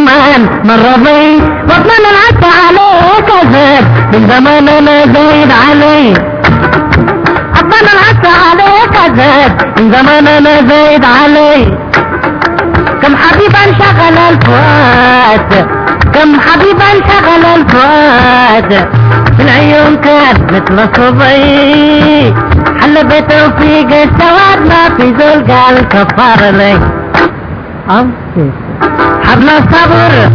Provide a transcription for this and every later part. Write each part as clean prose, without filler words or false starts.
زمان مرة ضي واتمنى العدى عليك أزيد من زمان أنا زايد علي اتمنى العدى عليك أزيد من زمان أنا زايد علي كم حبيبا انشغل الفؤاد كم حبيبا انشغل الفؤاد في العيون كان مثل صبي حل بتوفيق السواد ما في زول قال كفار لي حبل الصبر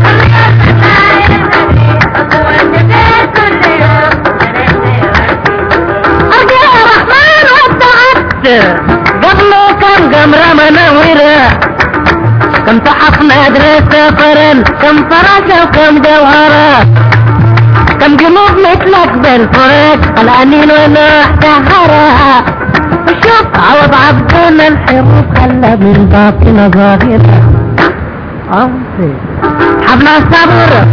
ارجع يا رحمن وابتعدت قبله كم قمرة منورة كم تحف مدرسة فرن كم فراشة وكم جوهرة كم جنوب مثلك بالفرق الأنين ونوح سهرة وشوف عوض عبدنا الحروف خلى من باطنة ظاهرة حبل الصبر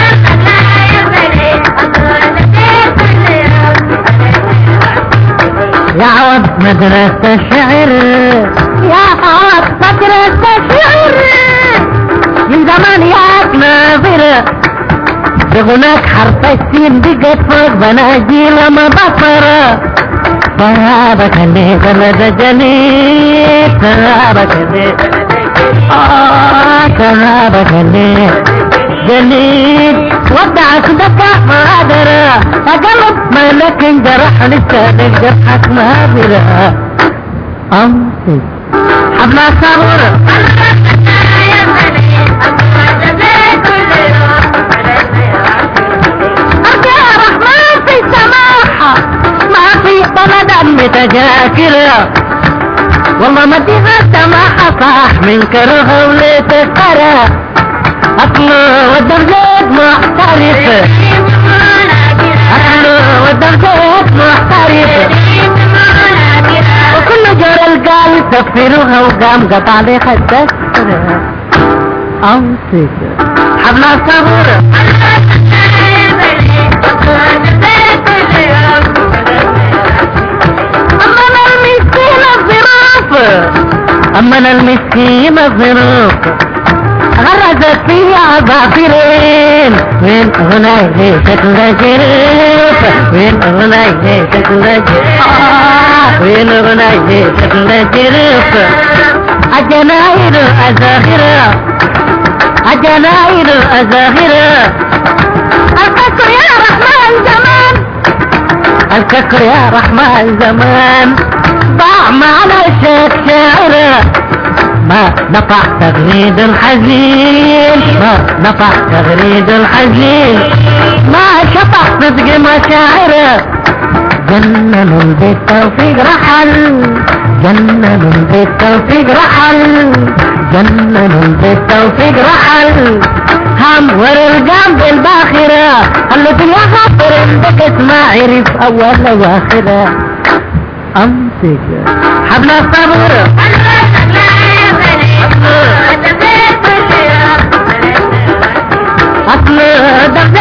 يا عوض مدرسة الشعر يا عوض مدرسة الشعر من زمان ياك ناظرة بغناك حرف السين بقت فوق بناجيل مبصرة صابك اللي بلد جليل صابك اللي صابك اللي جليل ودعك دكا مادرة أقلب مالك انجرح لسانك جرحك مادرة أمسك حبل الصبر متجاكرة والله ما تغطى ما حصاح من كره ولتقرى أطلع والدرجات محترفة أطلع والدرجات محترفة وكل جور القال سفروها وقام قطع لي حتى أمسك حبل الصبر أما أنا المسكين الظروف غرزت في عبافرين وين أغني شكل جريف وين أغني شكل جريف وين أغني شكل جريف الجناير أزاخرة الجناير أزاخرة الكسر يا رحمن زمان الكسر يا رحمن زمان ضاع معنا الشيخ شاعرة ما نفع تغريد الحزين ما نفع تغريد الحزين ما شفع صدق مشاعره جنن بالتوفيق رحل جنن بالتوفيق رحل جنن بالتوفيق رحل هم ورقام بالباخرة التي يخبر عندك اسمع عرف أول واخرة أمسك حبل الصبر أصل